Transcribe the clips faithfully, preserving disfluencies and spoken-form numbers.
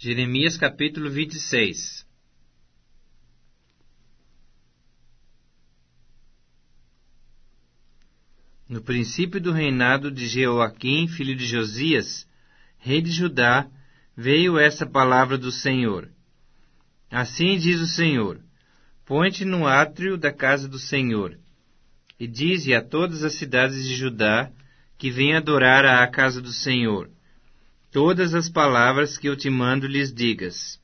Jeremias capítulo vinte e seis. No princípio do reinado de Jeoaquim, filho de Josias, rei de Judá, veio essa palavra do Senhor. Assim diz o Senhor: põe-te no átrio da casa do Senhor, e dize a todas as cidades de Judá que venham adorar à casa do Senhor todas as palavras que eu te mando lhes digas.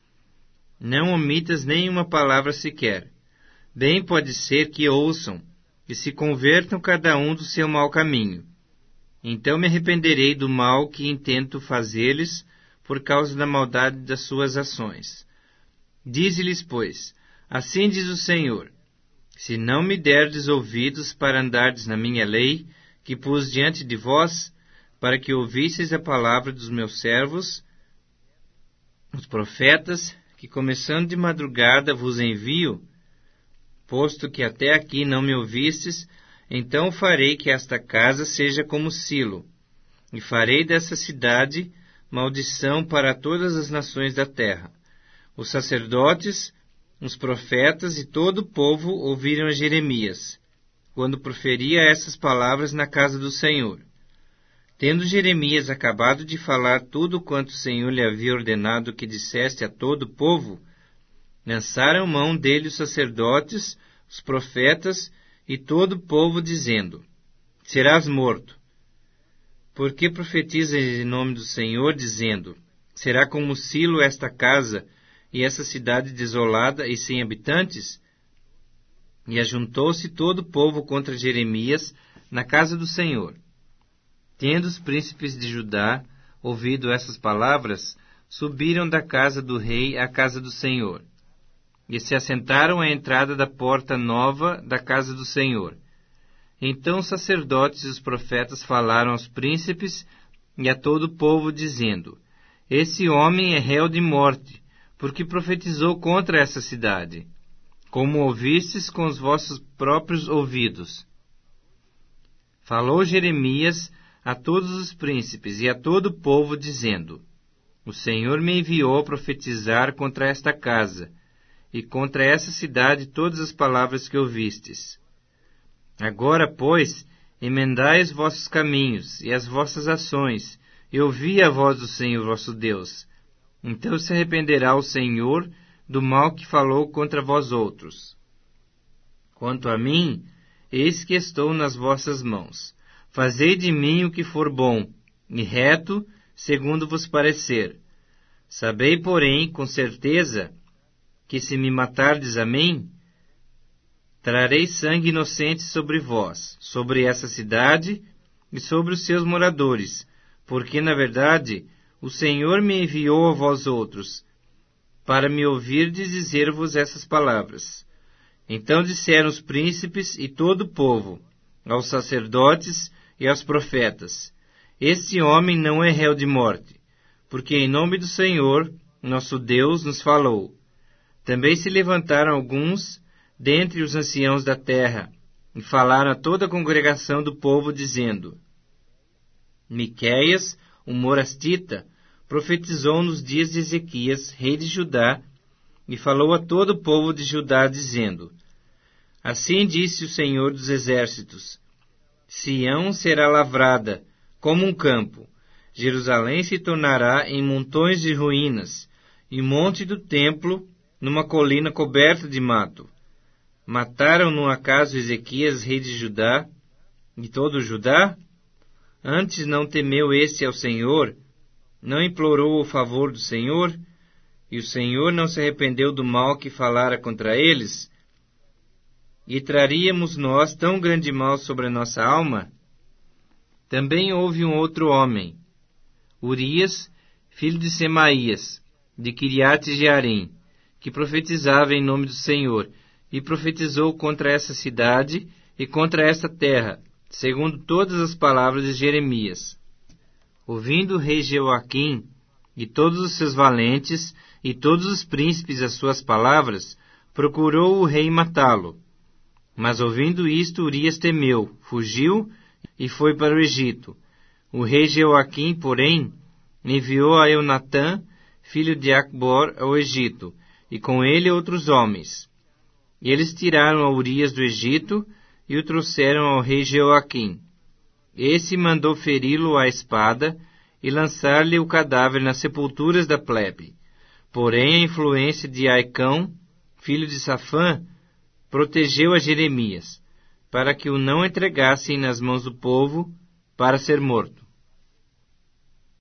Não omitas nenhuma palavra sequer. Bem pode ser que ouçam e se convertam cada um do seu mau caminho. Então me arrependerei do mal que intento fazer-lhes por causa da maldade das suas ações. Dize-lhes, pois, assim diz o Senhor: se não me derdes ouvidos para andardes na minha lei, que pus diante de vós, para que ouvisseis a palavra dos meus servos, os profetas, que começando de madrugada vos envio, posto que até aqui não me ouvistes, então farei que esta casa seja como Silo, e farei dessa cidade maldição para todas as nações da terra. Os sacerdotes, os profetas e todo o povo ouviram a Jeremias, quando proferia essas palavras na casa do Senhor. Tendo Jeremias acabado de falar tudo quanto o Senhor lhe havia ordenado que dissesse a todo o povo, lançaram mão dele os sacerdotes, os profetas e todo o povo, dizendo: serás morto. Porque profetizas em nome do Senhor, dizendo: será como Silo esta casa e essa cidade desolada e sem habitantes? E ajuntou-se todo o povo contra Jeremias na casa do Senhor. Tendo os príncipes de Judá ouvido essas palavras, subiram da casa do rei à casa do Senhor, e se assentaram à entrada da porta nova da casa do Senhor. Então os sacerdotes e os profetas falaram aos príncipes e a todo o povo, dizendo: esse homem é réu de morte, porque profetizou contra essa cidade, como ouvistes com os vossos próprios ouvidos. Falou Jeremias a todos os príncipes e a todo o povo, dizendo: o Senhor me enviou a profetizar contra esta casa e contra essa cidade todas as palavras que ouvistes. Agora, pois, emendai os vossos caminhos e as vossas ações, e ouvi a voz do Senhor vosso Deus. Então se arrependerá o Senhor do mal que falou contra vós outros. Quanto a mim, eis que estou nas vossas mãos. Fazei de mim o que for bom e reto, segundo vos parecer. Sabei, porém, com certeza, que se me matardes a mim, trarei sangue inocente sobre vós, sobre essa cidade e sobre os seus moradores, porque, na verdade, o Senhor me enviou a vós outros, para me ouvirdes dizer-vos essas palavras. Então disseram os príncipes e todo o povo, aos sacerdotes e aos profetas: este homem não é réu de morte, porque em nome do Senhor, nosso Deus, nos falou. Também se levantaram alguns dentre os anciãos da terra, e falaram a toda a congregação do povo, dizendo: Miqueias, o morastita, profetizou nos dias de Ezequias, rei de Judá, e falou a todo o povo de Judá, dizendo: assim disse o Senhor dos exércitos: Sião será lavrada como um campo, Jerusalém se tornará em montões de ruínas, e o monte do templo numa colina coberta de mato. Mataram no acaso Ezequias, rei de Judá, e todo o Judá? Antes não temeu este ao Senhor, não implorou o favor do Senhor, e o Senhor não se arrependeu do mal que falara contra eles? E traríamos nós tão grande mal sobre a nossa alma? Também houve um outro homem, Urias, filho de Semaías, de Quiriate-Jearim, que profetizava em nome do Senhor, e profetizou contra essa cidade e contra esta terra, segundo todas as palavras de Jeremias. Ouvindo o rei Jeoaquim e todos os seus valentes e todos os príncipes as suas palavras, procurou o rei matá-lo. Mas ouvindo isto, Urias temeu, fugiu e foi para o Egito. O rei Jeoaquim, porém, enviou a Eunatã, filho de Acbor, ao Egito, e com ele outros homens. E eles tiraram a Urias do Egito e o trouxeram ao rei Jeoaquim. Esse mandou feri-lo à espada e lançar-lhe o cadáver nas sepulturas da plebe. Porém, a influência de Aicão, filho de Safã, protegeu a Jeremias, para que o não entregassem nas mãos do povo para ser morto.